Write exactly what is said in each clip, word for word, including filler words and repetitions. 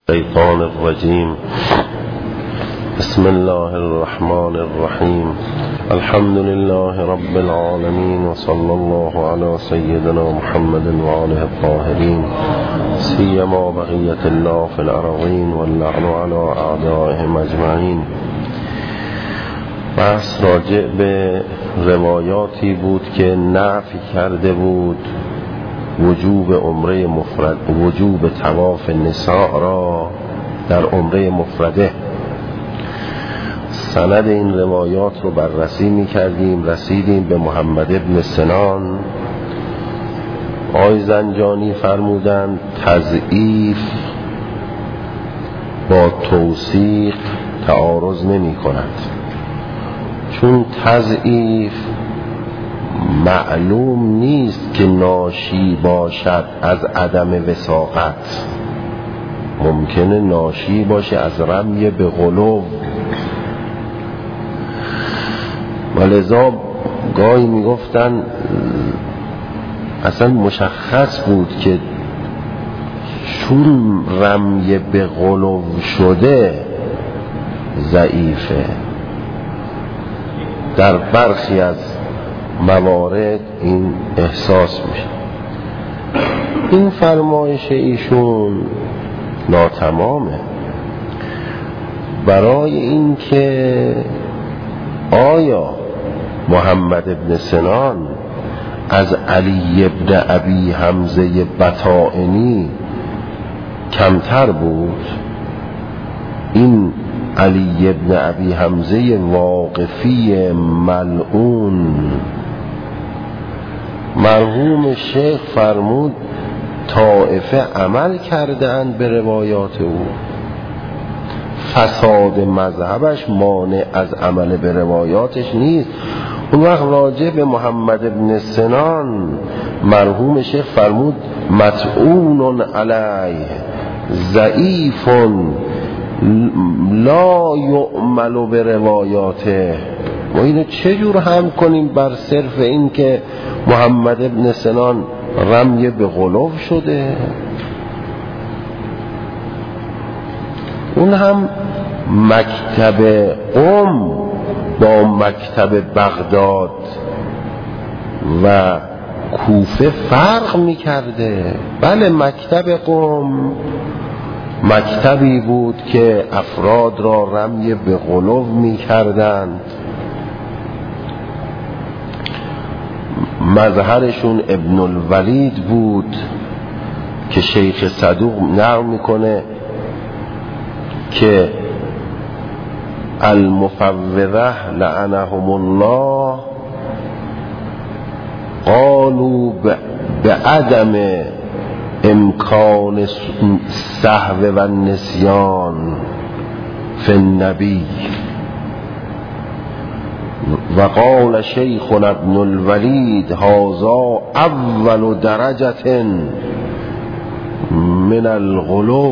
الشيطان الرجيم. بسم الله الرحمن الرحيم. الحمد لله رب العالمين، وصلى الله على سيدنا محمد وآله الطاهرين، سيما بقية الله في الأرضين، واللعن على أعدائهم أجمعين. بحث راجع به روایاتی بود که نفی کرده بود وجوب عمره مفرد، وجوب طواف نساء را در عمره مفرده. سند این روایات رو بررسی می کردیم، رسیدیم به محمد ابن سنان. آقای زنجانی فرمودند تضعیف با توثیق تعارض نمی کند، چون تضعیف معلوم نیست که ناشی باشد از عدم وثاقت، ممکنه ناشی باشه از رمی به غلو، ولذا گاهی میگفتن اصلا مشخص بود که چون رمی به غلو شده ضعیفه. در برخی از موارد این احساس میشه. این فرمایش ایشون ناتمامه، برای این که آیا محمد ابن سنان از علی ابن ابی حمزه بطائنی کمتر بود؟ این علی ابن ابی حمزه واقفی ملعون، مرحوم شیخ فرمود طائفه عمل کردند به روایات او، فساد مذهبش مانع از عمل به روایاتش نیست. اون وقت راجع به محمد ابن سنان مرحوم شیخ فرمود مطعون علیه ضعیف لا یعمل به روایاته. ما اینو چجور هم کنیم بر صرف این که محمد ابن سنان رمی به غلو شده؟ اون هم مکتب قم با مکتب بغداد و کوفه فرق میکرده. بله، مکتب قم مکتبی بود که افراد را رمی به غلو میکردند، مظهرشون ابن الولید بود که شیخ صدوق نقل میکنه که المفوضه لعنهم الله قالوا بعدم امکان سهو و نسیان فی النبی و قال شیخنا ابن الولید هذا اول درجة من الغلو.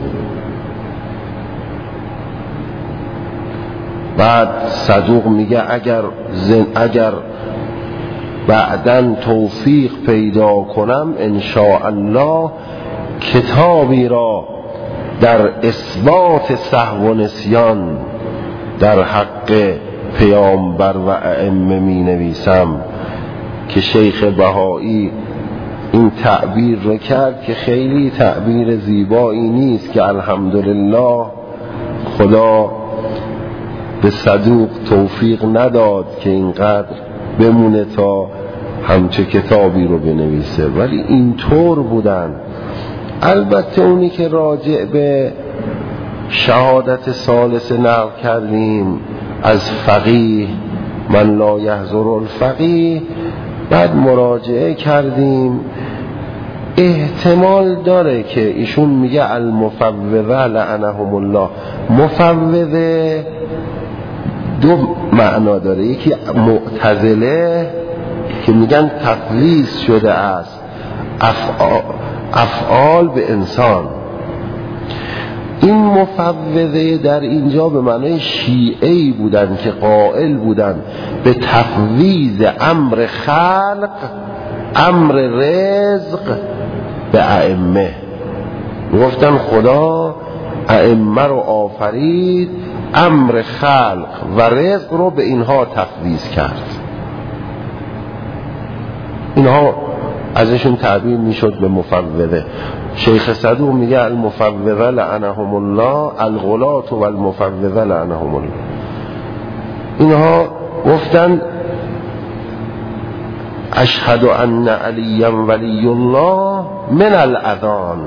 بعد صدوق میگه اگر زن اگر بعداً توفیق پیدا کنم ان شاء الله کتابی را در اثبات سهو و نسیان در حق پیامبر و ائمه می نویسم. که شیخ بهایی این تعبیر رو کرد که خیلی تعبیر زیبایی نیست، که الحمدلله خدا به صدوق توفیق نداد که اینقدر بمونه تا همچه کتابی رو بنویسه، ولی اینطور بودن. البته اونی که راجع به شهادت ثالث نقل کردیم از فقیه من لا یحضر الفقیه، بعد مراجعه کردیم، احتمال داره که ایشون میگه المفوضه لعنهم الله. مفوضه دو معنا داره، یکی معتزله که میگن تفویض شده است افعال, افعال به انسان. این مفوضه در اینجا به معنای شیعه‌ای بودن که قائل بودن به تفویض امر خلق، امر رزق به ائمه. گفتن خدا ائمه رو آفرید، امر خلق و رزق رو به اینها تفویض کرد. اینها ازشون تعبیر میشد به مفوضه. شیخ صدوق میگه المفوضه لعنهم الله، الغلاة و المفوضه لعنهم الله. اینها گفتن اشهد ان علیا ولی الله من الاذان.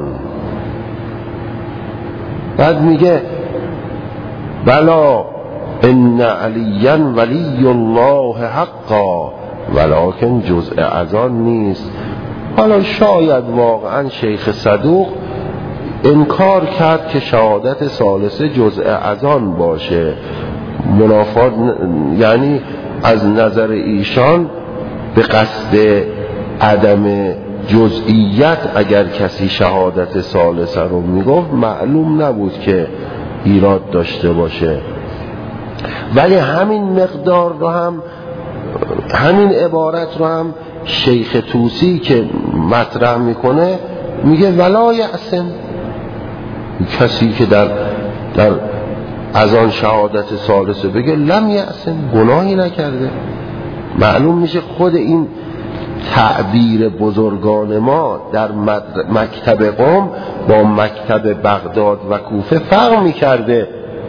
بعد میگه بلا ان علیا ولی الله حقا ولکن جزء اذان نیست. حالا شاید واقعا شیخ صدوق انکار کرد که شهادت ثالثه جزء اذان باشه، منافات، یعنی از نظر ایشان به قصد عدم جزئیت اگر کسی شهادت ثالثه رو میگفت معلوم نبود که ایراد داشته باشه. ولی همین مقدار رو هم، همین عبارت رو هم شیخ طوسی که مطرح میکنه میگه ولا یعصم، کسی که در در از آن شهادت ثالثه بگه لم یعصم، گناهی نکرده. معلوم میشه خود این تعبیر بزرگان ما در مکتب قم با مکتب بغداد و کوفه فرق میکرده.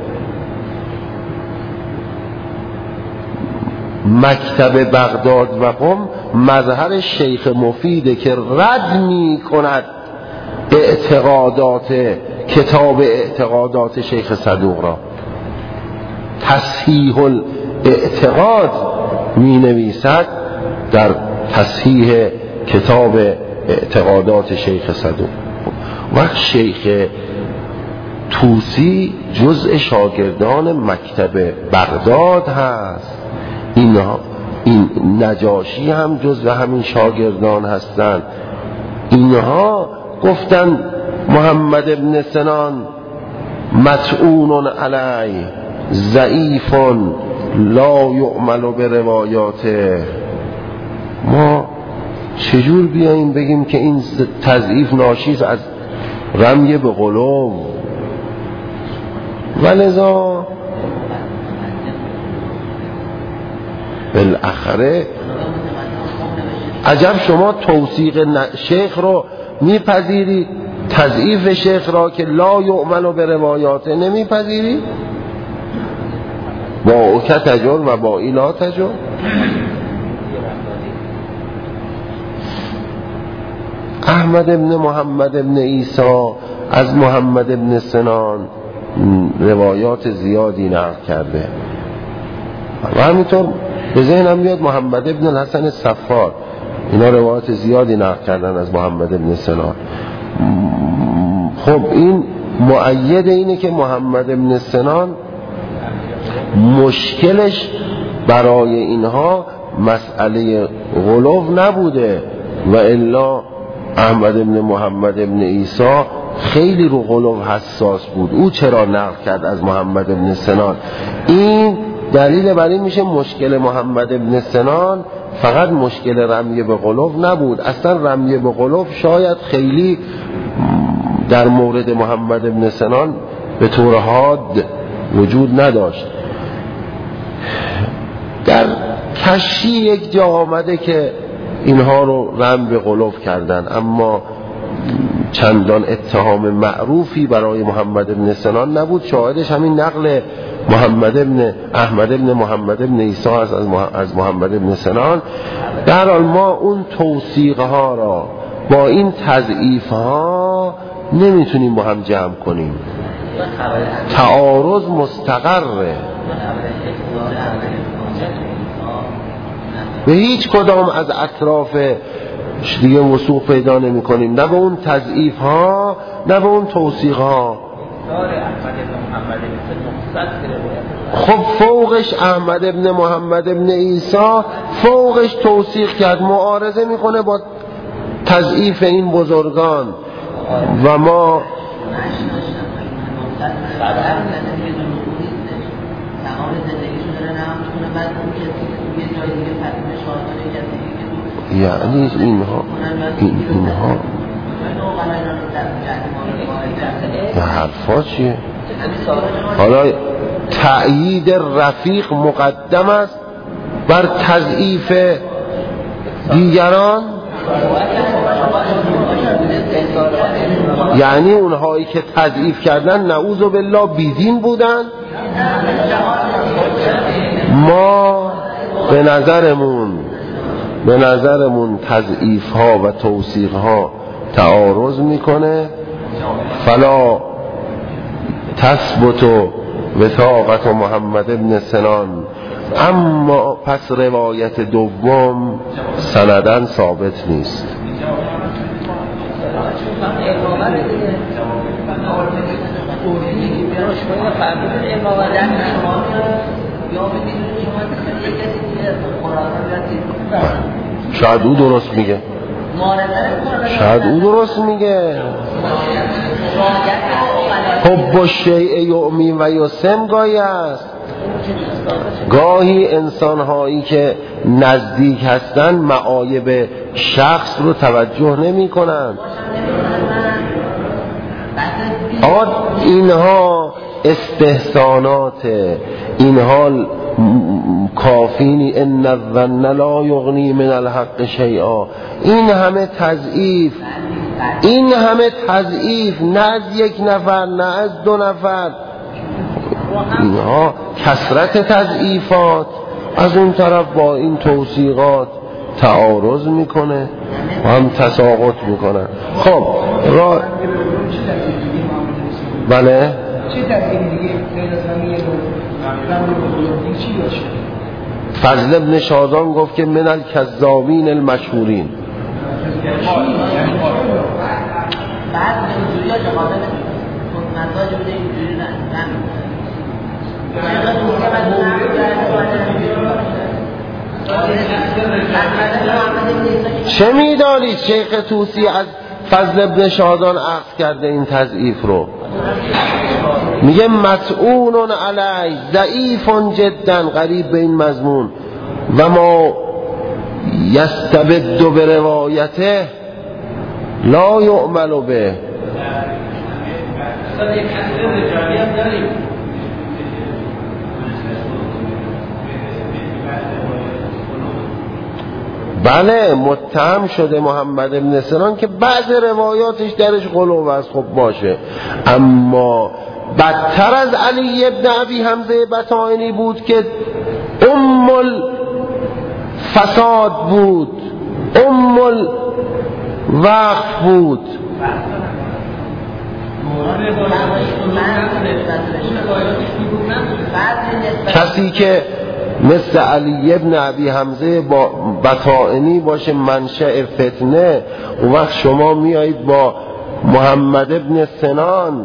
مکتب بغداد و قم مظهر شیخ مفیده که رد می کند اعتقادات کتاب اعتقادات شیخ صدوق را، تصحیح الاعتقاد می نویسد در تصحیح کتاب اعتقادات شیخ صدوق. وقت شیخ طوسی جزء شاگردان مکتب بغداد هست، اینها این نجاشی هم جزء همین شاگردان هستند. اینها گفتن محمد ابن سنان مطعون علی ضعیف لا یعمل به روایاته. ما چجور بیاییم بگیم که این تضعیف ناشی از رمی به غلو؟ ولذا بالاخره عجب شما توثیق شیخ رو میپذیری، تضعیف شیخ را که لا یؤمن به روایاته نمیپذیری؟ با او که تجر و با ای لا تجر. احمد ابن محمد ابن عیسی از محمد ابن سنان روایات زیادی نقل کرده و همینطور به ذهنم میاد محمد ابن الحسن الصفار، اینا روایات زیادی نقل کردن از محمد ابن سنان. خب این مؤید اینه که محمد ابن سنان مشکلش برای اینها مسئله غلو نبوده و الا احمد ابن محمد ابن عیسی خیلی رو غلو حساس بود. او چرا نقل کرد از محمد ابن سنان؟ این دلیل بر این میشه مشکل محمد ابن سنان فقط مشکل رمیه به غلو نبود. اصلا رمیه به غلو شاید خیلی در مورد محمد ابن سنان به طور حاد وجود نداشت. در کشی یک جا آمده که اینها رو رم به غلو کردن، اما چندان اتهام معروفی برای محمد ابن سنان نبود. شاهدش همین نقل محمد ابن احمد ابن محمد ابن عیسی از محمد ابن سنان. در حال ما اون توثیق ها را با این تضعیف ها نمیتونیم با هم جمع کنیم، تعارض مستقره. به هیچ کدام از اطراف دیگه وثوق پیدا نمی کنیم، نه به اون تضعیف ها نه به اون توثیق ها. خب فوقش احمد ابن محمد ابن عیسی فوقش توثیق کرد، معارضه میکنه با تضعیف این بزرگان و ما یعنی اینها این اینها این حرفا چیه؟ حالا تأیید رفیق مقدم است بر تضعیف دیگران، یعنی اونهایی که تضعیف کردن نعوذ بالله بیدین بودن. ما به نظرمون به نظرمون تضعیف ها و توثیق ها تعارض میکنه. فلا تثبت وثاقت محمد بن سنان، اما پس روایت دوم سندن ثابت نیست. شاید او درست میگه، شاید او درست میگه. حب الشیء یعمی و یسم گاهی است. گاهی انسان هایی که نزدیک هستن معایب شخص رو توجه نمی کنن. آقا اینها استحسانات، اینها کافینی ان الظن لا یغنی من الحق شیئا. این همه تضعیف، این همه تضعیف، نه از یک نفر نه از دو نفر، اینها کثرت تضعیفات از اون طرف با این توثیقات تعارض میکنه و هم تساقط میکنن. خب را بله فضل ابن شازان گفت که من الکذابین المشهورین. چه میدانید شیخ طوسی از فضل ابن شازان عقد کرده این تضعیف رو؟ میگه مطعون علی ضعیف جدا، قریب به این مضمون، و ما یستبد به روایته لا یعمل به. بله متهم شده محمد بن سنان که بعض روایاتش درش غلو است، خب باشه، اما بدتر از علی ابن ابی حمزه بطائنی بود که ام الفساد بود، ام الوقف بود. کسی که مثل علی ابن ابی حمزه با بطائنی باشه منشأ فتنه، اون وقت شما میایید با محمد ابن سنان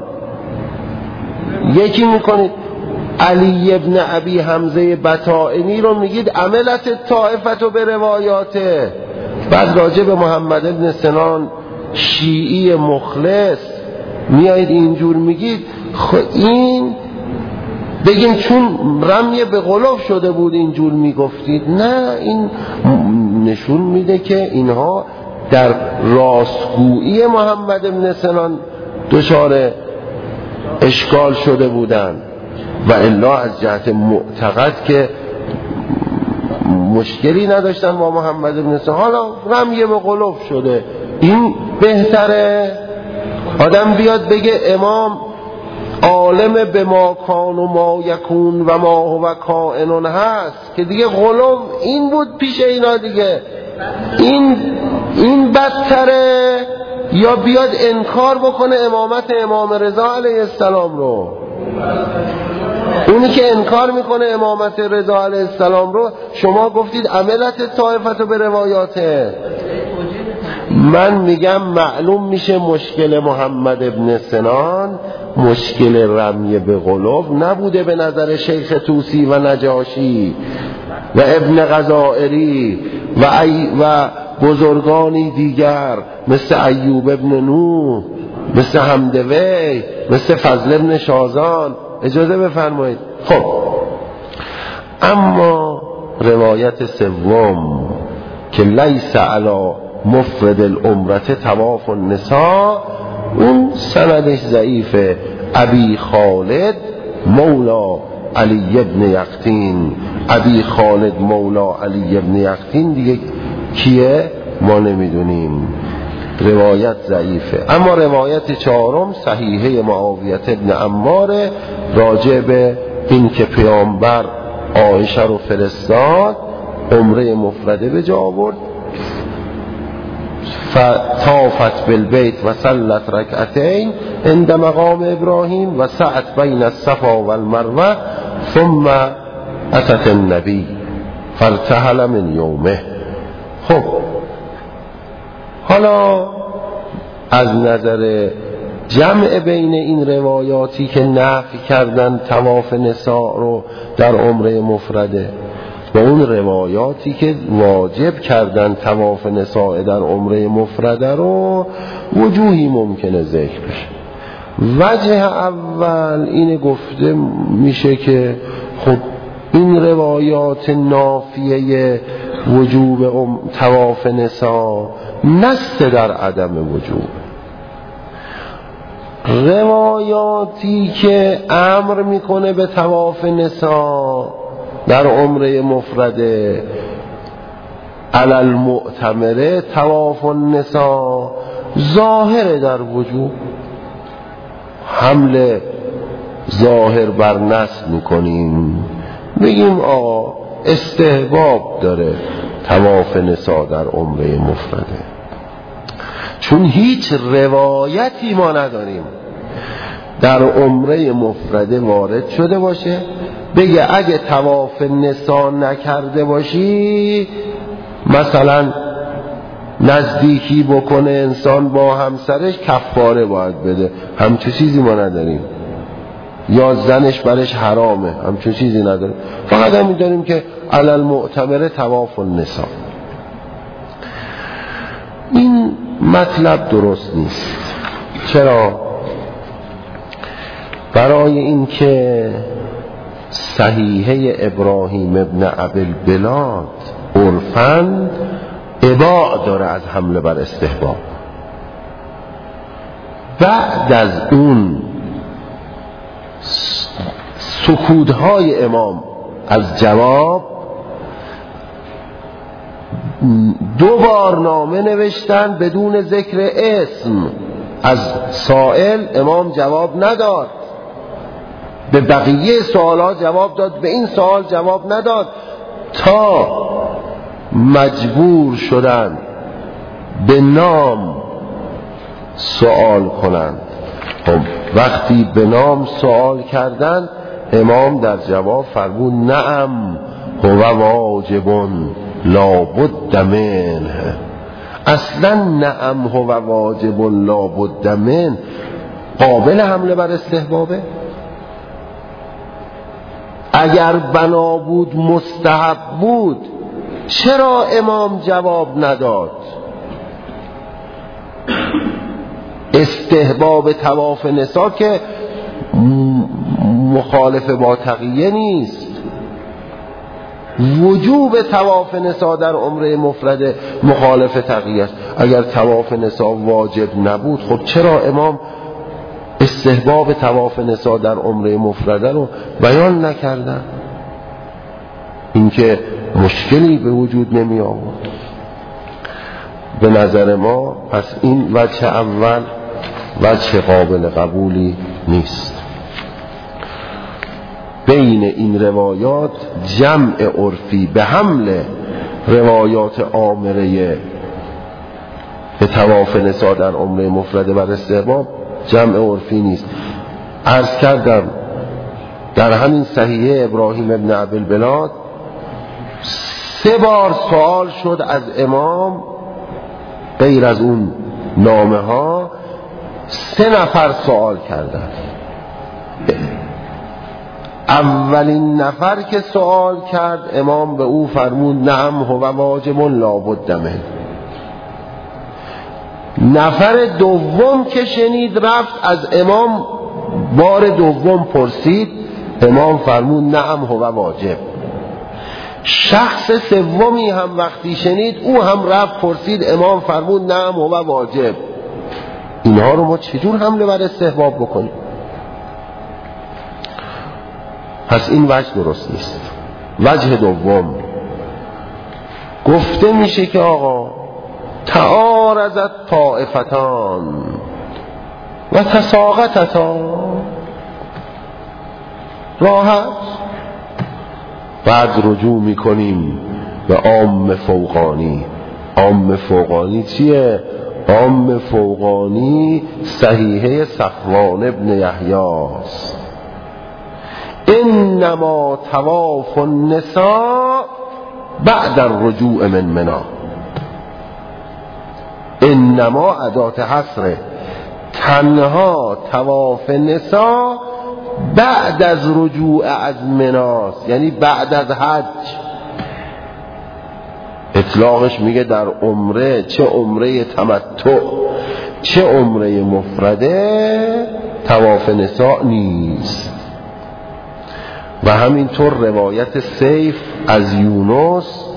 یکی میکنید. علی ابن ابی حمزه بطائنی رو میگید عملت طائفت به روایاته، بعد راجع به محمد ابن سنان شیعی مخلص میایید اینجور میگید. خب این بگیم چون رمی به غلوف شده بود اینجور میگفتید؟ نه، این نشون میده که اینها در راستگویی محمد بن سنان دچار اشکال شده بودند و الا از جهت معتقد که مشکلی نداشتن با محمد بن سنان. حالا رمی به غلوف شده، این بهتره آدم بیاد بگه امام عالم به ما کان و ما یکون و ما هو کائنون هست، که دیگه غلو این بود پیش اینا دیگه. این این بدتره یا بیاد انکار بکنه امامت امام رضا علیه السلام رو؟ اونی که انکار میکنه امامت رضا علیه السلام رو شما گفتید عملت طائفت به روایاته. من میگم معلوم میشه مشکل محمد ابن سنان مشکل رمی به قلوب نبوده به نظر شیخ طوسی و نجاشی و ابن غزائری و, ای و بزرگانی دیگر مثل ایوب ابن نوح، مثل حمدوی، مثل فضل ابن شازان. اجازه بفرمایید. خب اما روایت سوم که لیس علی مفرد العمرت طواف النساء، اون سندش ضعیفه. ابی خالد مولا علی ابن یقطین، ابی خالد مولا علی ابن یقطین دیگه کیه ما نمیدونیم، روایت ضعیفه. اما روایت چهارم صحیحه معاویه ابن عمار راجع به این که پیامبر عایشه رو فرستاد عمره مفرده به جا آورد، فطافت بالبیت و صلت رکعتین عند مقام ابراهیم و سعت بین الصفا و المروه ثم اتت النبی فارتحل من یومه. خب حالا از نظر جمع بین این روایاتی که نفی کردن طواف نساء رو در عمره مفرده و اون روایاتی که واجب کردن طواف نساء در عمره مفرده رو، وجوهی ممکنه ذکر بشه. وجه اول این گفته میشه که خب این روایات نافیه وجوب طواف نساء نست در عدم وجوب. روایاتی که امر میکنه به طواف نساء در عمره مفرده علی المعتمره طواف النساء ظاهر در وجوب، حمل ظاهر بر نص میکنیم، بگیم آقا استحباب داره طواف نساء در عمره مفرده، چون هیچ روایتی ما نداریم در عمره مفرده وارد شده باشه بگه اگه طواف نساء نکرده باشی مثلا نزدیکی بکنه انسان با همسرش کفاره باید بده، همچون چیزی ما نداریم. یا زنش برش حرامه، همچون چیزی نداریم. فقط همین داریم که علی المعتمره طواف النساء. این مطلب درست نیست. چرا؟ برای این که صحیحه ابراهیم ابن ابی البلاد عرفاً اباع داره از حمله بر استحباب. بعد از اون سکوت‌های امام از جواب دو بار نامه نوشتن بدون ذکر اسم از سائل، امام جواب نداد. به بقیه سوالات جواب داد، به این سوال جواب نداد، تا مجبور شدن به نام سوال کنند. خب وقتی به نام سوال کردن امام در جواب فرمود نعم هو واجب لابد منه. اصلا نعم هو واجب لابد منه قابل حمله بر استحبابه؟ اگر بنا بود مستحب بود چرا امام جواب نداد؟ استحباب طواف نساء که مخالف با تقیه نیست، وجوب طواف نساء در عمره مفرده مخالف تقیه است. اگر طواف نساء واجب نبود خب چرا امام استحباب طواف نساء در عمره مفرده رو بیان نکردن؟ این که مشکلی به وجود نمی آورد. به نظر ما پس این وجه اول وجه قابل قبولی نیست. بین این روایات جمع عرفی به حمل روایات آمره به طواف نساء در عمره مفرده بر استحباب جمع عرفی نیست. عرض کردم در همین صحیحه ابراهیم ابن ابی البلاد سه بار سوال شد از امام، غیر از اون نامه ها سه نفر سوال کردند. اولین نفر که سوال کرد امام به او فرمود نعم هو واجب لابد منه. نفر دوم که شنید رفت از امام بار دوم پرسید، امام فرمود نعم هو واجب. شخص سومی هم وقتی شنید او هم رفت پرسید، امام فرمود نعم هو واجب. اینها رو ما چجور حمله بر استحباب بکنیم؟ پس این وجه درست نیست. وجه دوم گفته میشه که آقا تعارضت طائفتان و تساقطتا، راحت بعد رجوع میکنیم به عام فوقانی. عام فوقانی چیه؟ عام فوقانی صحیحه صفوان ابن یحیاست. انما طواف النساء بعد الرجوع من منا. انما ادات حصره، تنها طواف نساء بعد از رجوع از مناست، یعنی بعد از حج. اطلاقش میگه در عمره، چه عمره تمتع چه عمره مفرده، طواف نساء نیست. و همینطور روایت سیف از یونس،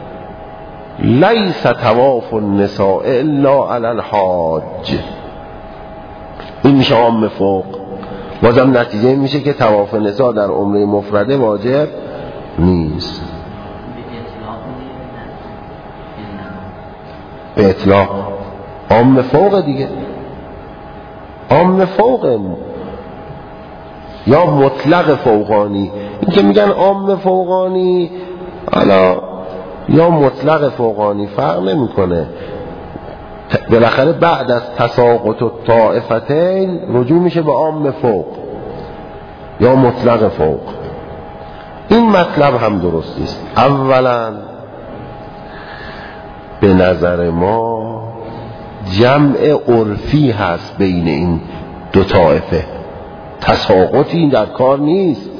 لیس طواف النساء الا علی الحاج. این میشه عام فوق. بازم نتیجه میشه که طواف نساء در عمره مفرده واجب نیست. به اطلاق عام فوق دیگه، عام فوق یا مطلق فوقانی. این که میگن عام فوقانی حالا یا مطلق فوقانی فرق نمیکنه، بالاخره بعد از تساقط الطائفتین رجوع میشه به عام فوق یا مطلق فوق. این مطلب هم درست نیست. اولا به نظر ما جمع عرفی هست بین این دو طائفه، تساقطی در کار نیست.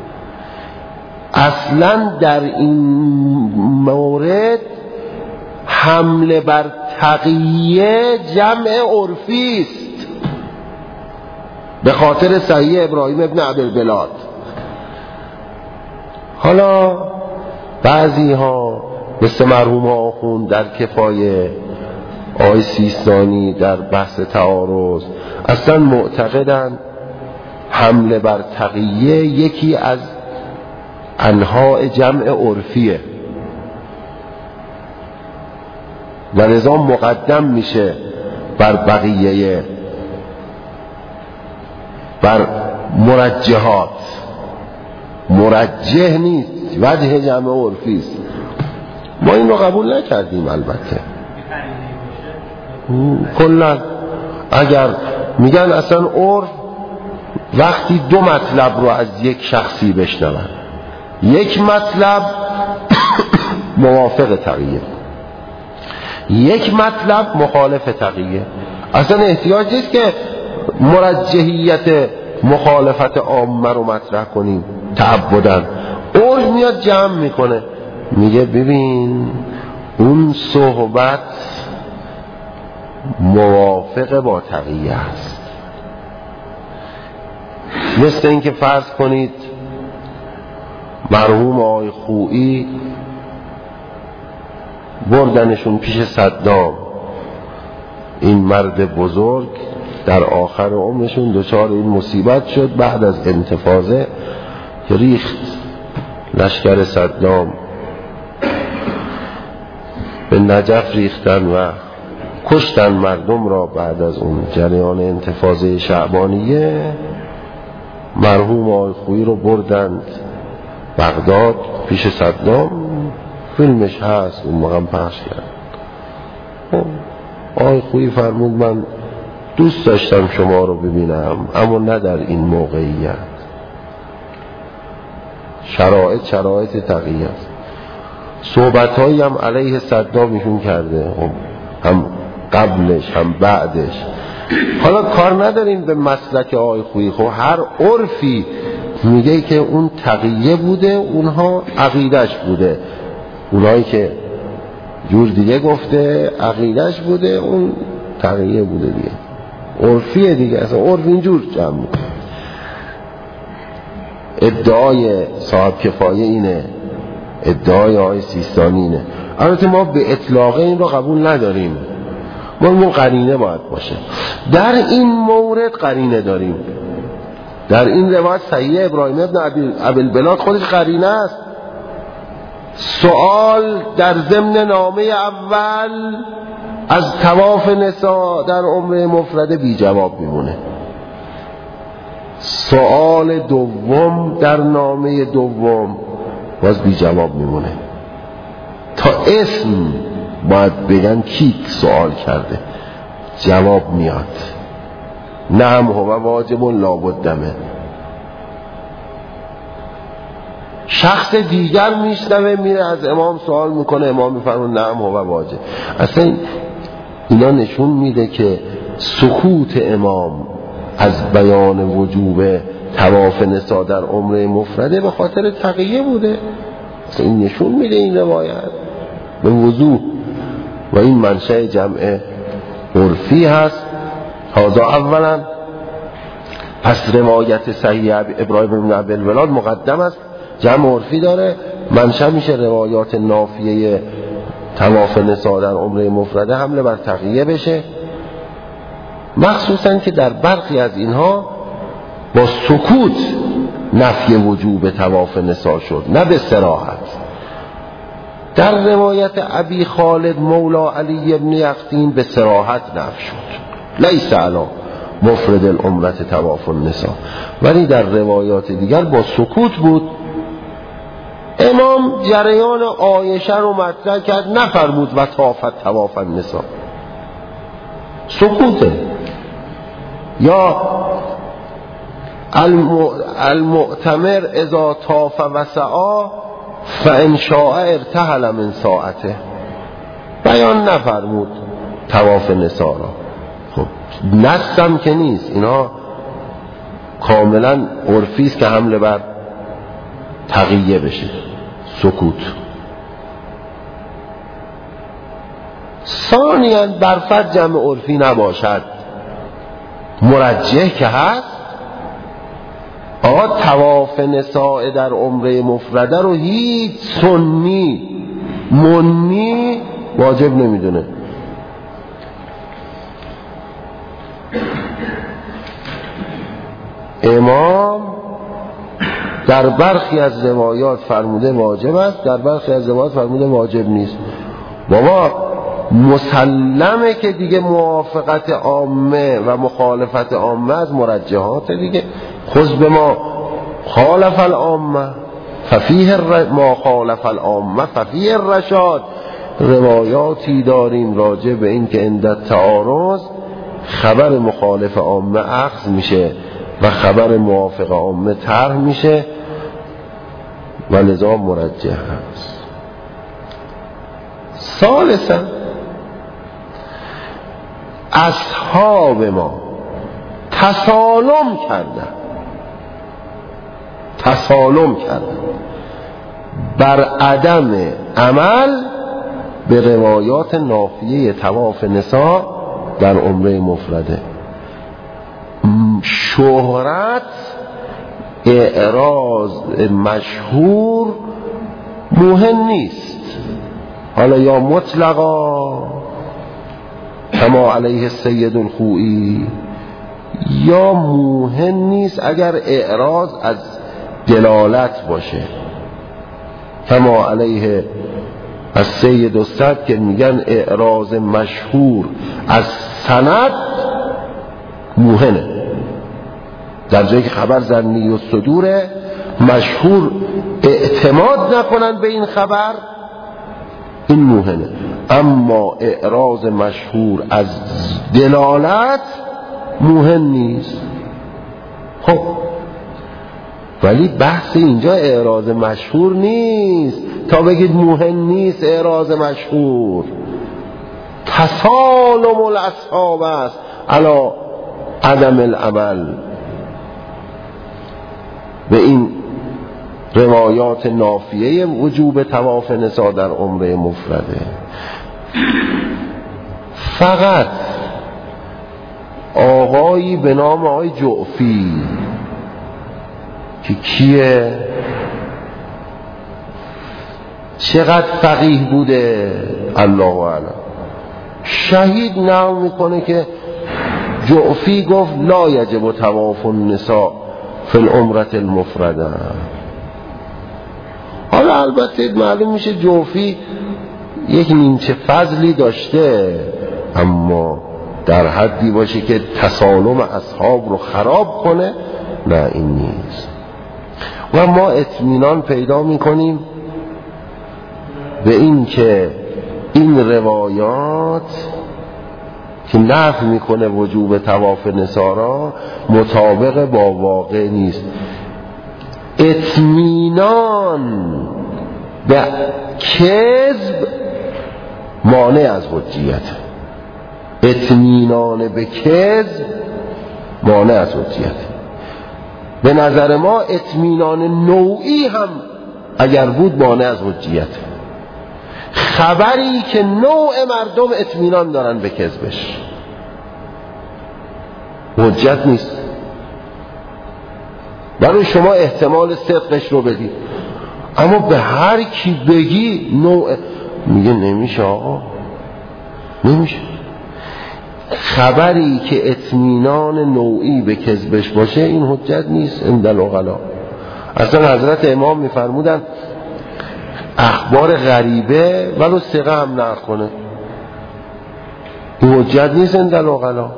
اصلا در این مورد حمله بر تقیه جمع عرفی است، به خاطر صحیح ابراهیم ابن عبدالبلاد. حالا بعضی ها مثل مرحوم آخون در کفایه، آقای سیستانی در بحث تعارض، اصلا معتقدن حمله بر تقیه یکی از انواع جمع عرفیه و لذا مقدم میشه بر بقیه، بر مرجحات. مرجح نیست، وجه جمع عرفی است. ما این رو قبول نکردیم. البته کلا اگر میگن اصلا عرف وقتی دو مطلب رو از یک شخصی بشنون، یک مطلب موافق تقیه، یک مطلب مخالف تقیه، اصلا احتیاج نیست که مرجحیت مخالفت عامه رو مطرح کنیم تعبداً. عرف میاد جمع میکنه، میگه ببین اون صحبت موافق با تقیه است. مثل این که فرض کنید مرحوم آقای خویی بردنشون پیش صدام، این مرد بزرگ در آخر عمرشون دچار این مصیبت شد، بعد از انتفاضه ریخت لشکر صدام به نجف ریختن و کشتن مردم را. بعد از اون جریان انتفاضه شعبانیه مرحوم آقای خویی رو بردند بغداد پیش صدام، فیلمش هست اون موقع پخش کرد. آقای خویی فرمود من دوست داشتم شما رو ببینم اما نه در این موقعیت، شرایط شرایط تقیه است. صحبت‌هایی هم علیه صدام ایشون کرده، هم قبلش هم بعدش. حالا کار نداریم به مسلک آقای خویی، خب هر عرفی میگه که اون تقیه بوده، اونها عقیدش بوده، اونایی که جور دیگه گفته عقیدش بوده، اون تقیه بوده دیگه، عرفیه دیگه. اصلا عرف اینجور جمع میکنه. ادعای صاحب کفایه اینه، ادعای آقای سیستانی اینه. البته ما به اطلاق این رو قبول نداریم، ما میگیم قرینه باید باشه. در این مورد قرینه داریم، در این روایت صحیح ابراهیم ابن ابوالبلاد خودش قرینه است. سوال در ضمن نامه اول از طواف نساء در عمره مفرده بی جواب میمونه. سوال دوم در نامه دوم باز بی جواب میمونه. تا اسم باید بگن کی سوال کرده، جواب میاد نعم هو واجب لابدمه. شخص دیگر میشنوه میره از امام سوال میکنه، امام میفرمونه نعم هو واجب. اصلا اینا نشون میده که سکوت امام از بیان وجوب طواف نساء در عمره مفرده به خاطر تقیه بوده. اصلا این نشون میده این روایت به وضوح و این منشأ جمع عرفی هست. هذا اولا. پس روایت صحیح ابراهیم بن ابوالبلاد مقدم است، جمع عرفی داره، منشأ میشه روایات نافیه طواف نساء در عمره مفرده حمله بر تقیه بشه، مخصوصا که در برخی از اینها با سکوت نفی وجوب طواف نساء شد، نه به صراحت. در روایت ابی خالد مولا علی ابن یقطین به صراحت نفی شد، لیس علی مفرد العمرة طواف النساء، ولی در روایات دیگر با سکوت بود. امام جریان عایشه رو مطرح کرد، نفرمود و طافت طواف النساء، سکوته. یا المؤتمر اذا طاف و سعی فان شاء ارتحل من ساعته، بیان نفرمود طواف نساء را. خب نصم که نیست، اینا کاملا عرفی است که حمله بر تقیه بشه، سکوت. ثانیاً برفت جمع عرفی نباشد، مرجح که هست، آقا طواف نساء در عمره مفرده رو هیچ سنی منی واجب نمیدونه. امام در برخی از روایات فرموده واجب است، در برخی از روایات فرموده واجب نیست. بابا مسلمه که دیگه موافقت عامه و مخالفت عامه از مرجحات دیگه. خذ به ما خالف العامه ففیه الر... ما خالف العامه ففیه الرشاد. روایاتی داریم راجع به این که عند تعارض خبر مخالف عامه اخذ میشه و خبر موافق عامه طرح میشه و لذا مرجح هست. ثالثا اصحاب ما تسالم کردن تسالم کردن بر عدم عمل به روایات نافیه طواف نساء در عمره مفرده. شهرت اعراض مشهور مهم نیست، حالا یا مطلقا کما علیه السید الخوئی، یا مهم نیست اگر اعراض از دلالت باشه کما علیه السید الصدر که میگن اعراض مشهور از سند موهنه. در جایی که خبر ظنی و صدوره مشهور اعتماد نکنن به این خبر، این موهنه. اما اعراض مشهور از دلالت موهن نیست. خب ولی بحث اینجا اعراض مشهور نیست تا بگید موهن نیست. اعراض مشهور تسالم الاصحاب است علی عدم العمل به این روایات نافیه وجوب طواف نساء در عمره مفرده. فقط آقایی به نام آقای جعفی که کیه؟ چقدر فقیه بوده، الله اعلم. شهید نقل میکنه که جعفی گفت لا یجب طواف النساء فی العمره المفرده. حالا البته معلوم میشه جعفی یک نیمچه فضلی داشته، اما در حدی باشه که تسالم اصحاب رو خراب کنه، نه این نیست. و ما اطمینان پیدا میکنیم به این که این روایات که نفی میکنه وجوب طواف نساء را مطابق با واقع نیست. اطمینان به کذب مانع از حجیت، اطمینان به کذب مانع از حجیت. به نظر ما اطمینان نوعی هم اگر بود مانع از حجیت. خبری که نوع مردم اطمینان دارن به کذبش حجت نیست. برای شما احتمال صدقش رو بدید، اما به هر کی بگی نوع، میگه نمیشه آقا، نمیشه. خبری که اطمینان نوعی به کذبش باشه این حجت نیست عند العقلا. اصلا حضرت امام میفرمودن اخبار غریبه ولو ثقه هم نقل کنه، این حجت نیست عند العقلا.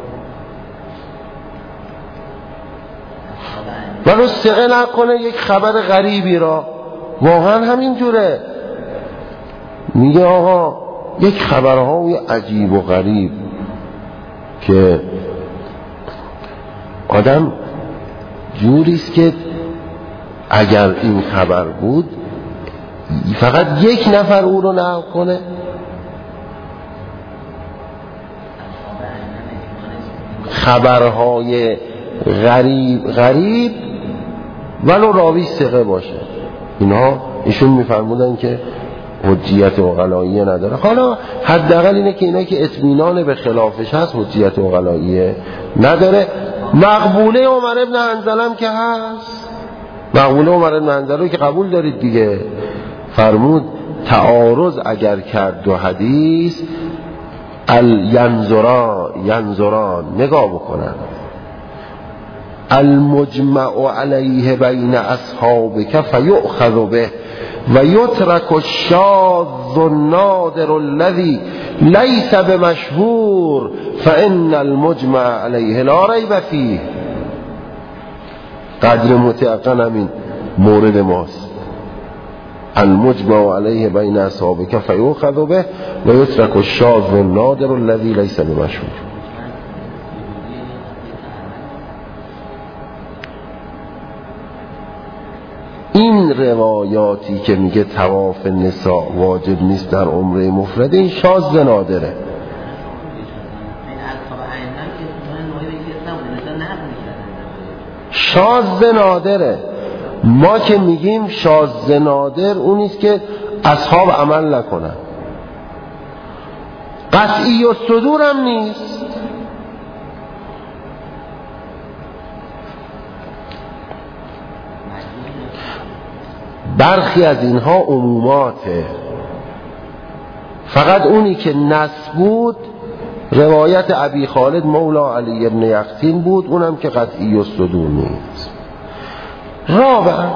ولو ثقه نقل کنه یک خبر غریبی را، واقعا همین جوره. میگه آقا یک خبرهای عجیب و غریب که آدم جوریست که اگر این خبر بود فقط یک نفر او رو نقل کنه، خبرهای غریب غریب ولو راوی ثقه باشه، اینها ایشون میفرمودن که حجیت عقلاییه نداره. حالا حداقل اینه که اینا که اطمینان به خلافش هست حجیت عقلاییه نداره. مقبوله عمر ابن حنظله که هست، مقبوله عمر ابن حنظله که قبول دارید دیگه، فرمود تعارض اگر کرد دو حدیث ینظران ینظران نگاه بکنن، المجمع علیه بین اصحابک فیؤخذ به و یترک الشاذ النادر الذی لیس بمشهور فان المجمع علیه لا ریب فیه. قدر متعقن همین مورد ماست. المجمع علیه بین اصحابک فیؤخذ به و یترک الشاذ النادر الذی لیس بمشهور. این روایاتی که میگه طواف نساء واجب نیست در عمره مفرده، این شاذ نادره. شاذ نادره. ما که میگیم شاذ نادر اونیست که اصحاب عمل نکنن، قطعی الصدور هم نیست. برخی از اینها عموماته، فقط اونی که نص بود روایت ابی خالد مولا علی ابن یقطین بود، اونم که قطعی الصدور نیست. رابعا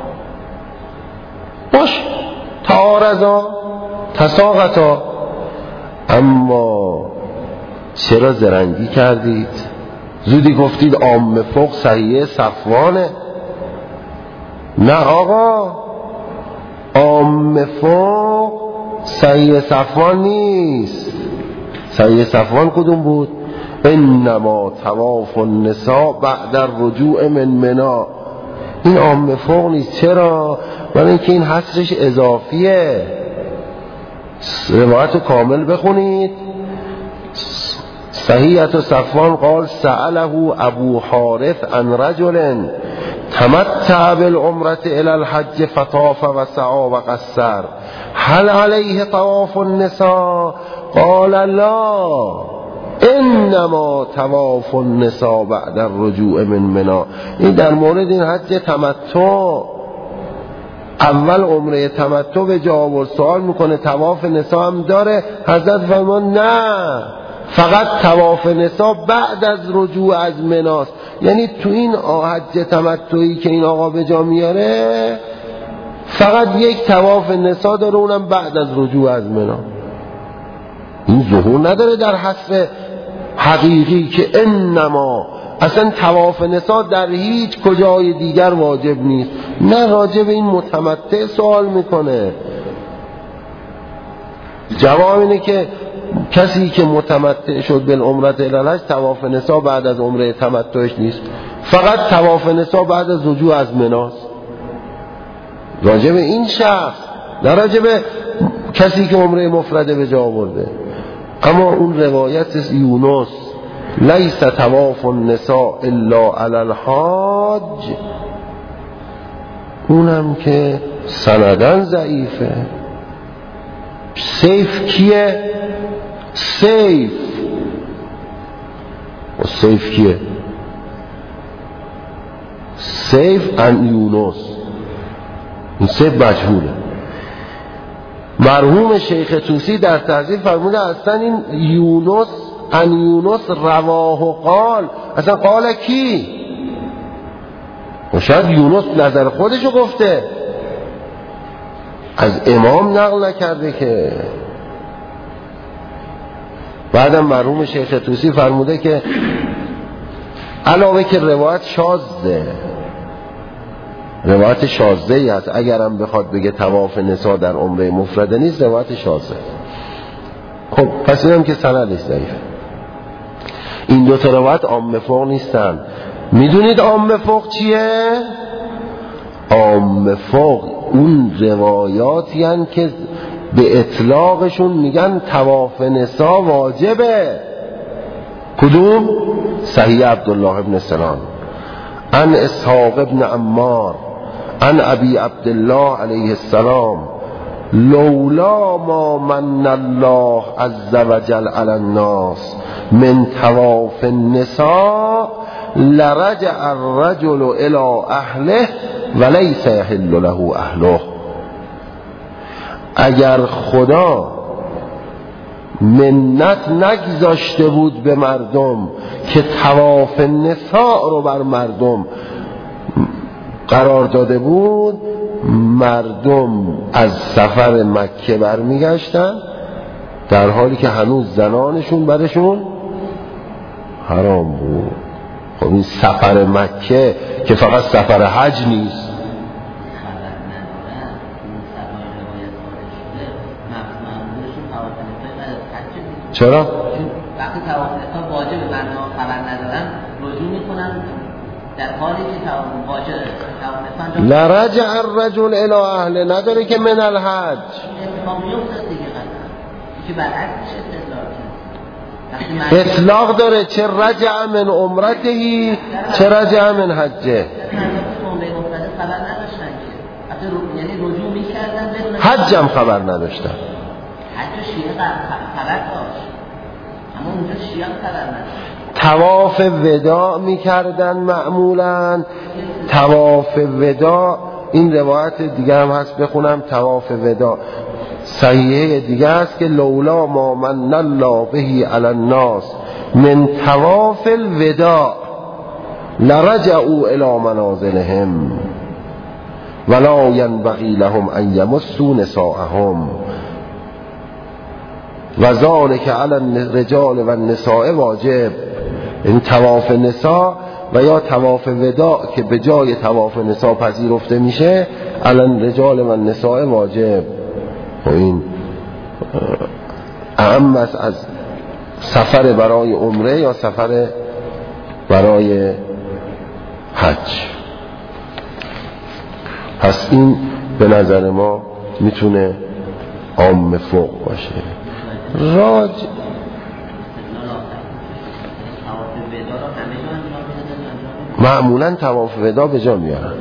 باش تعارضا تساقطا، اما چرا زرنگی کردید؟ زودی گفتید عام فوق صحیح صفوانه. نه آقا، عام فوق صحیح صفوان نیست. صحیح صفوان کدوم بود؟ انما طواف النساء بعد الرجوع من منی. این عام فوق نیست. چرا؟ برای اینکه این حصرش اضافیه. روایت کامل بخونید. صحیحت صفوان قال سأله ابو حارث عن رجل تمتع بالعمرة الى الحج فطاف وسعى وقصر هل عليه طواف النساء؟ قال لا، انما طواف النساء بعد الرجوع من منی. این در مورد این حج تمتع اول عمره تمتع به جا آورد، سوال میکنه طواف نساء هم داره؟ حضرت فرمان نه، فقط طواف نساء بعد از رجوع از مناست. یعنی تو این حج تمتعی که این آقا به جا میاره فقط یک طواف نساء داره، اونم بعد از رجوع از منا. این ظهور نداره در حصر حقیقی که انما اصلا طواف نساء در هیچ کجای دیگر واجب نیست. نه، راجع به این متمتع سوال میکنه. جواب اینه که کسی که متمتع شد بالعمرة الی الحج طواف نساء بعد از عمره تمتعش نیست، فقط طواف نساء بعد از رجوع از مناست. راجع به این شخص، نه راجع به کسی که عمره مفرده به جا آورده. اما اون روایت یونس لیس طواف النساء الا علی الحاج، اونم که سندن ضعیفه. سیف کیه؟ سیف و سیف کیه؟ سیف ان یونس، این سیف مجهوله. مرحوم شیخ طوسی در تهذیب فرموده اصلا این یونس ان یونس رواه و قال، اصلا قال کی؟ و شاید یونس نظر خودشو گفته، از امام نقل نکرده که. بعدم مرحوم شیخ طوسی فرموده که علاوه که روایت شاذه، روایت شاذه ای هست، اگرم بخواد بگه طواف نساء در عمره مفرده نیست، روایت شاذه. خب پس اینم که سندش ضعیفه. این دو تا روایت عام فوق نیستن. میدونید عام فوق چیه؟ عام فوق اون روایاتی هن که به اطلاقشون میگن طواف نساء واجبه. کدوم؟ صحیح عبدالله ابن سنان، عن اسحاق ابن عمار، عن ابی عبدالله علیه السلام، لولا ما من الله عز وجل علی الناس من طواف النساء لرجع الرجل الى اهله ولیس یحل له اهله. اگر خدا منت نگذاشته بود به مردم که طواف نساء رو بر مردم قرار داده بود، مردم از سفر مکه برمیگشتن در حالی که هنوز زنانشون برشون حرام بود. خب این سفر مکه که فقط سفر حج نیست. چرا؟ وقتی طواف نساء واجب مردم خبر ندارن رجوع میکنن در حالی که طواف واجب طواف نساء لرجع الرجل الى اهله، نداره که من الحج. اتفاق میفته دیگه، که برعکس میشه اطلاق. اطلاق داره، چه رجع من عمرتهی چه رجع من حجه. خبر نداشتن که یعنی رجوع میکردن، حج هم خبر نداشتن. حج شیعه خبر داشت اما اونجا شیعه خبر نداشت. طواف وداع میکردن معمولا. طواف وداع این روایت دیگه هم هست، بخونم. طواف وداع صحیحه دیگه است که لولا ما من الله بهی علی الناس من طواف الوداع لرجعوا الی منازلهم ولا ینبغی لهم ان یمسوا نساءهم و ذالک علی الرجال و النساء واجب. این طواف نساء و یا طواف وداع که به جای طواف نساء پذیرفته میشه، علی الرجال و النساء واجب. و این اهم است از سفر برای عمره یا سفر برای حج. پس این به نظر ما میتونه عام فوق باشه. راج معمولا طواف وداع به جا میارن.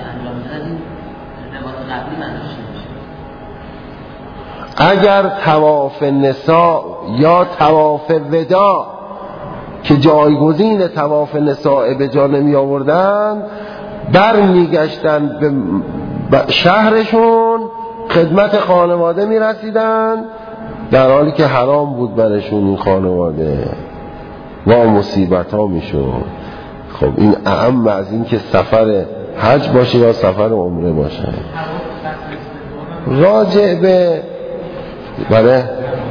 اگر طواف نساء یا طواف وداع که جایگزین طواف نساء به جا نمی آوردن، بر میگشتن به شهرشون خدمت خانواده میرسیدن در حالی که حرام بود برشون این خانواده و مصیبت ها میشون. خب این اعم از این که سفر حج باشه یا سفر عمره باشه. راجع به بله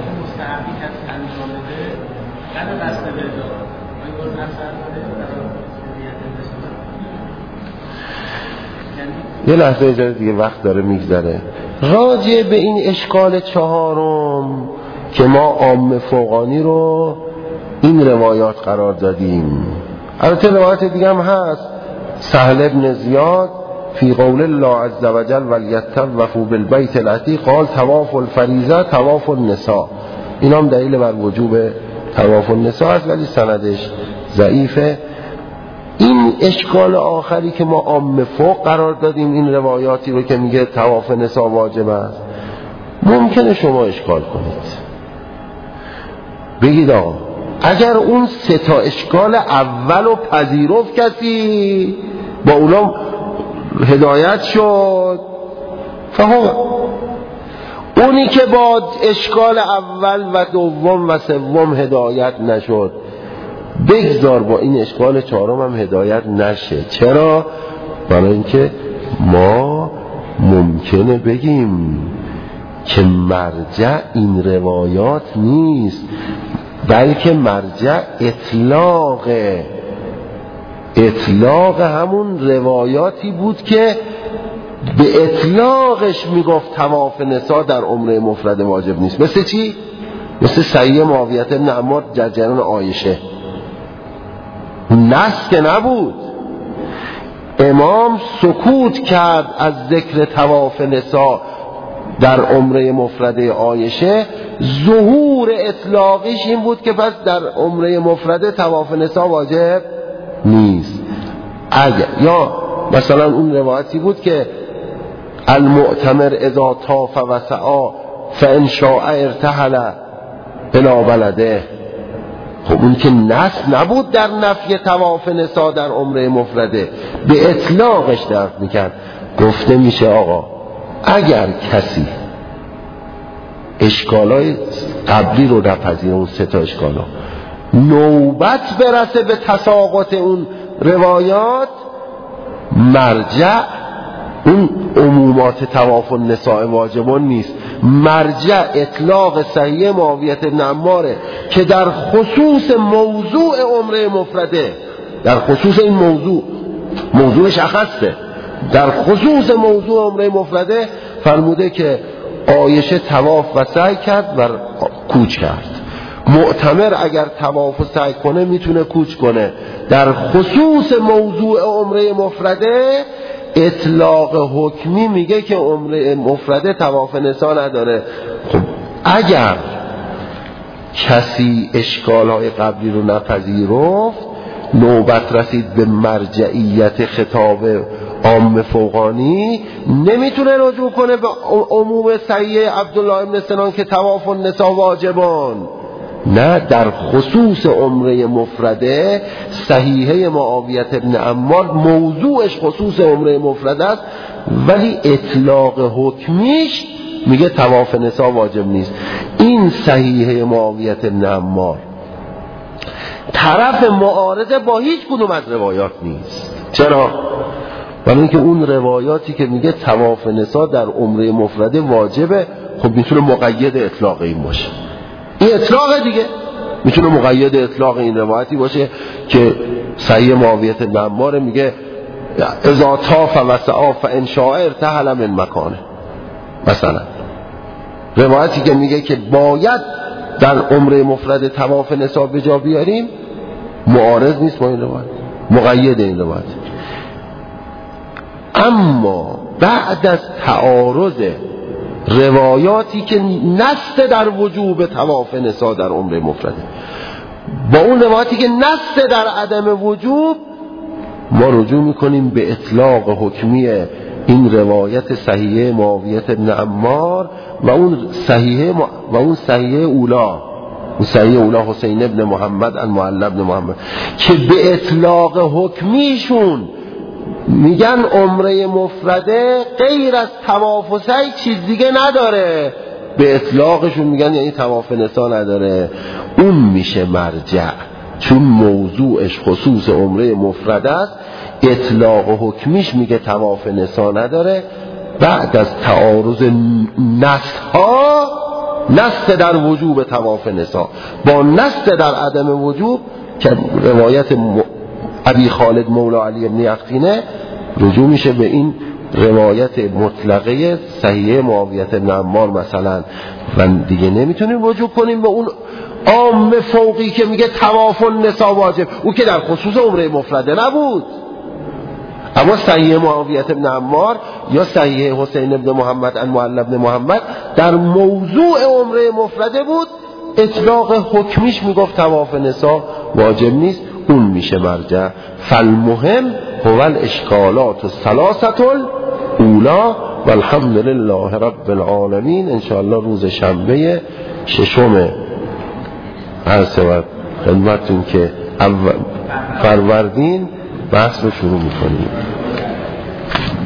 یه لحظه اجازه دیگه، وقت داره میگذره. راجع به این اشکال چهارم که ما عام فوقانی رو این روایات قرار دادیم، البته روایت دیگه هم هست. سهل ابن زیاد فی قول الله عز وجل ولیطوفوا بالبیت العتیق قال طواف الفریضه طواف النساء، این هم دلیل بر وجوب طواف النساء است ولی سندش ضعیفه. این اشکال آخری که ما عام فوق قرار دادیم، این روایاتی رو که میگه طواف نساء واجب است، ممکنه شما اشکال کنید، بگید آقا اگر اون سه تا اشکال اول رو پذیرفت کسی با اونا هدایت شد، فهم اونی که با اشکال اول و دوم و سوم هدایت نشد بگذار با این اشکال چهارم هم هدایت نشه. چرا؟ برای اینکه ما ممکنه بگیم که مرجع این روایات نیست، بلکه مرجع اطلاق اطلاق همون روایاتی بود که به اطلاقش میگفت طواف نساء در عمره مفرد واجب نیست. مثل چی؟ مثل صحیح معاویه بن عمار در جریان عایشه، نص که نبود، امام سکوت کرد از ذکر طواف نساء در عمره مفرد عایشه. ظهور اطلاقیش این بود که پس در عمره مفرد طواف نساء واجب نیست. اگر یا مثلا اون روایتی بود که المعتمر اذا طاف و سعی فان شاء ارتحل الی بلده، خب اون که نص نبود در نفی طواف نساء در عمره مفرده، به اطلاقش درک میکرد. گفته میشه آقا اگر کسی اشکالای قبلی رو نپذیره، اون سه تا اشکالا، نوبت برسه به تساقط اون روایات، مرجع اون عمومات طواف النساء واجبون نیست، مرجع اطلاق صحیح معاویه بن عماره که در خصوص موضوع عمره مفرده، در خصوص این موضوع، موضوعش اخصه، در خصوص موضوع عمره مفرده فرموده که عایشه طواف و سعی کرد و کوچ کرد. معتمر اگر طواف و سعی کنه میتونه کوچ کنه. در خصوص موضوع عمره مفرده اطلاق حکمی میگه که عمره مفرده طواف نساء نداره. خب اگر کسی اشکالهای قبلی رو نپذیرفت، نوبت رسید به مرجعیت خطاب عام فوقانی، نمیتونه رجوع کنه به عموم صحیح عبدالله ابن سنان که طواف النساء واجبان. نه، در خصوص عمره مفرده صحیحه معاویه بن عمار موضوعش خصوص عمره مفرده است، ولی اطلاق حکمیش میگه طواف نساء واجب نیست. این صحیحه معاویه بن عمار طرف معارضه با هیچ کدوم از روایات نیست. چرا؟ برای اینکه اون روایاتی که میگه طواف نساء در عمره مفرده واجبه، خب میتونه مقید اطلاق این باشه. این اطلاق دیگه میتونه مقید اطلاق این روایتی باشه که صحیح معاویه بن عمار میگه اذا طاف و سعی فان شاء ارتحل من مکانه. مثلا روایتی که میگه که باید در عمره مفرد طواف نساء به جا بیاریم، معارض نیست با این روایت، مقید این روایت. اما بعد از تعارض روایاتی که نص در وجوب طواف نساء در عمره مفرده با اون روایاتی که نص در عدم وجوب، ما رجوع میکنیم به اطلاق حکمی این روایت صحیحه معاویه بن عمار و اون صحیحه و اون صحیحه اولا، اون صحیحه اولا حسین ابن محمد المعلی ابن محمد، که به اطلاق حکمیشون میگن عمره مفرده غیر از طواف و سعی چیز دیگه نداره، به اطلاقشون میگن یعنی طواف نسا نداره. اون میشه مرجع، چون موضوعش خصوص عمره مفرده است. اطلاق و حکمیش میگه طواف نسا نداره. بعد از تعارض نص ها، نص در وجوب طواف نسا با نص در عدم وجوب که روایت ابی خالد مولا علی بن یقطینه، رجوع میشه به این روایت مطلقه صحیحه معاویه بن عمار مثلا، و دیگه نمیتونیم رجوع کنیم به اون عام فوقی که میگه طواف النساء واجب، او که در خصوص عمره مفرده نبود. اما صحیح معاویه بن عمار یا صحیح حسین بن محمد عن معل بن محمد در موضوع عمره مفرده بود، اطلاق حکمیش میگفت طواف نساء واجب نیست، اون میشه مرجع. فالمهم هو الاشکالات الثلاثه الاولی والحمد لله رب العالمین. انشاءالله روز شنبه ششم عرض و خدمتتون که فروردین بحث رو شروع میکنیم.